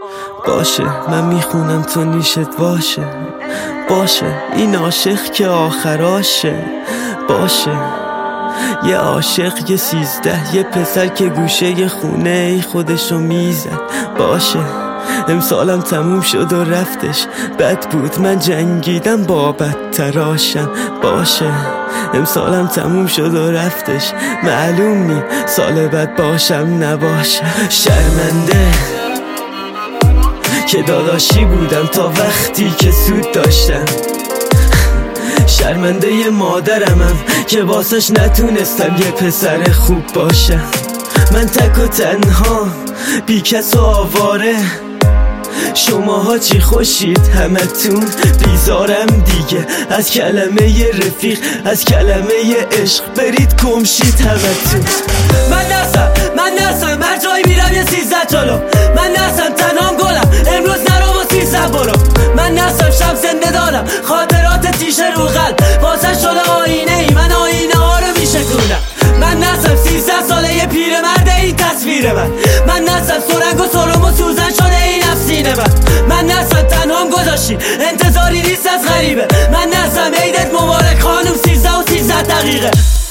باشه من میخونم تو نیشت باشه این عاشق که آخراشه. باشه یه عاشق یه 13 یه پسر که گوشه خونه خودشو میزد. باشه امسالم تموم شد و رفتش، بد بود من جنگیدم با بدتراشم. باشه امسالم تموم شد و رفتش، معلوم نی سال بعد باشم نباشم. شرمنده که داداشی بودم تا وقتی که سود داشتم. شرمنده ی مادرمم که واسش نتونستم یه پسر خوب باشم. من تک و تنها بی کس و آواره، شماها چی خوشید همتون بیزارم دیگه. از کلمه ی رفیق از کلمه ی عشق برید گمشید همتون. من نرسم هر جایی میرم یه 13 جلو. من نرسم تنهام گلم امروز نرو و 13 برو. من نرسم شب زنده دارم خاطرات تیشه رو قلب واسه شده آینه ای، من آینه ها رو میشکونم. من نرسم 13 ساله یه پیرمرد این تصویر من نرسم سرنگ و سرم و سوزن شده این افسینه من نرسم تنهام گذاشتی انتظاری نیست از غریبه. من نرسم عیدت مبارک خانم 13 و 13 دقیقه.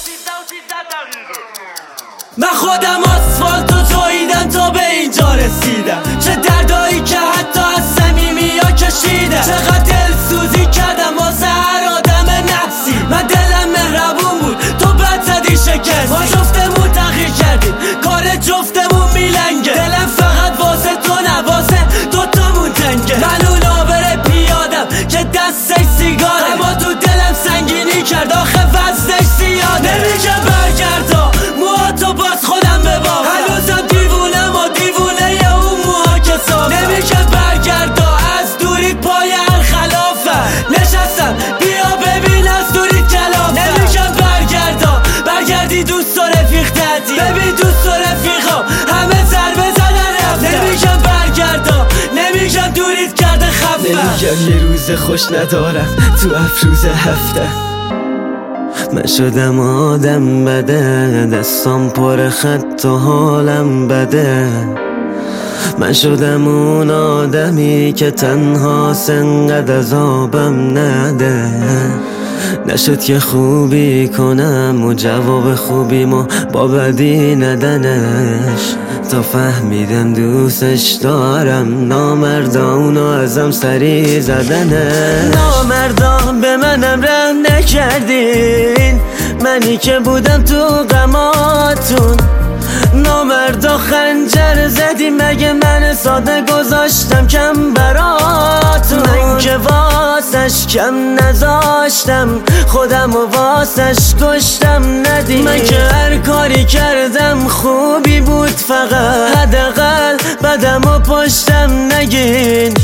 من خودم آسفالتو جاییدم تا به اینجا رسیدم، چه دردایی که حتی از صمیمی ها کشیدم. چقدر دلسوزی کردم واسه هر آدم نفسی. من دلم مهربون بود تو بد زدی شکستی. ما جفتمون تغییر کردیم کار جفتمون میلنگه. دلم فقط واسه تو نه واسه دوتامون تنگه. من اون آبر پیادم که دستش سیگاره، اما تو دلم سنگینی کرد آخه وزنش زیاده. نمیگه برگردا موها تو باز خودم ببام، هنوزم دیوونم و دیوونه ی اون موها که صافم. نمیگه برگردا از دوریت پای الخلافم نشستم بیا ببین از دوریت کلافم. نمیگه برگردا برگردی دوست و رفیق تدی، ببین دوست و رفیقام همه ضربه زدن رفتن. نمیگم برگردا نمیگم دوریت کرده خفم. نمیگم یه روز خوش ندارم تو افروز هفته. من شدم آدم بده دستام پر خط و حالم بده. من شدم اون آدمی که تنها انقدر عذابم نده. نشد که خوبی کنم و جواب خوبیمو با بدی ندنش. تا فهمیدم دوستش دارم نامردا اونو ازم سری زدنه. نامردا به منم رحم نکردین، منی که بودم تو غماتون. نامردا خنجر زدی مگه من ساده گذاشتم کم براتون. من که واسش کم نذاشتم خودم و واسش کشتم ندید. من که هر کاری کردم خوبی بود فقط حداقل بدم و پشتم نگین.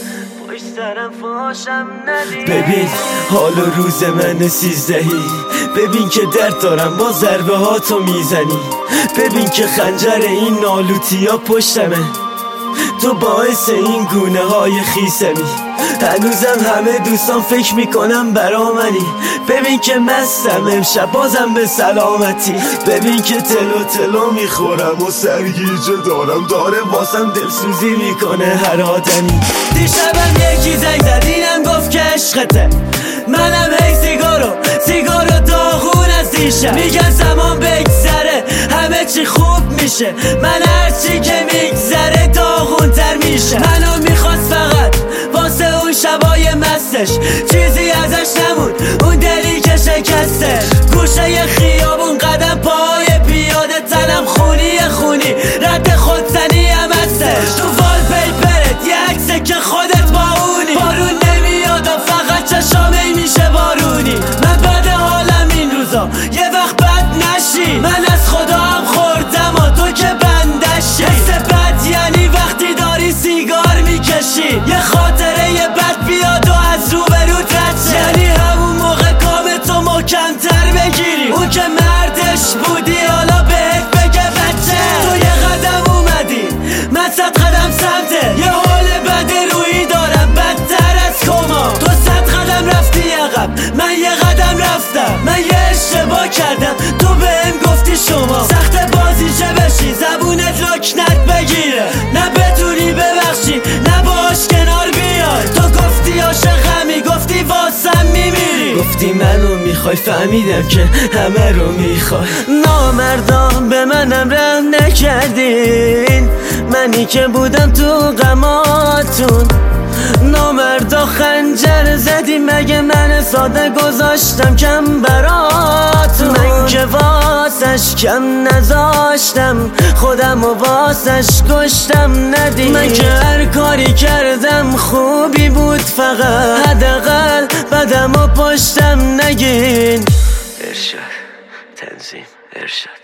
ببین حال و روز من 13، ببین که درد دارم با ضربه ها تو میزنی. ببین که خنجر این نالوتی ها پشتمه، تو باعث این گونه های خیسمی. هنوزم همه دوستان فکر میکنم برا منی. ببین که مستم امشب بازم به سلامتی. ببین که تلو میخورم و سرگیجه دارم، داره واسم دلسوزی میکنه هر آدمی. دیشبم یکی زنگ زد اینم گفت که عشقته. منم هی سیگارو داغون از دیشب. میگن زمان بگذره همه چی خوب میشه، من هرچی که میگذره داغون تر میشه. منو میخواست فقط واسه اون شبای مستش، چیزی ازش نمون اون دلی که شکستش. گوشه ی خیابون قدم پای پیاده تنم خونی رد خودزنی هم هستش. تو وال پیپرت یه عکسه که خودت با اونی. بارون نمیاد و فقط چشامه میشه بارونی. من بد حالم این روزا یه وقت بد نشی. من از خدا هم خوردم و تو که بندشی. حس بد یعنی وقتی داری سیگار میکشی یه خاطره یه بد بیاد و از روبروت رد شه. یعنی همون موقع کامتو محکم‌تر بگیری. اون که مردش بودی حالا بهت بگه بچه. تو یه قدم اومدی من 100 قدم سمته. یه حال بد رویی دارم بدتر از کما. تو 100 قدم رفتی عقب من یه قدم رفتم. من یه اشتباه کردم تو بهم گفتی شما. سخت بازی چه بشی زبونت لکنت بگیره، نه بتونی ببخشی نمیخوای، فهمیدم که همه رو میخوای. نامردان به منم رحم نکردین، منی که بودم تو غماتون. نامردا خنجر زدی، مگه من ساده گذاشتم کم براتون؟ من که واسش کم نذاشتم، خودم و واسش کشتم ندید. من که هر کاری کردم خوبی بود، فقط حداقل بدم و پشتم نگین. ارشاد تنظیم ارشاد.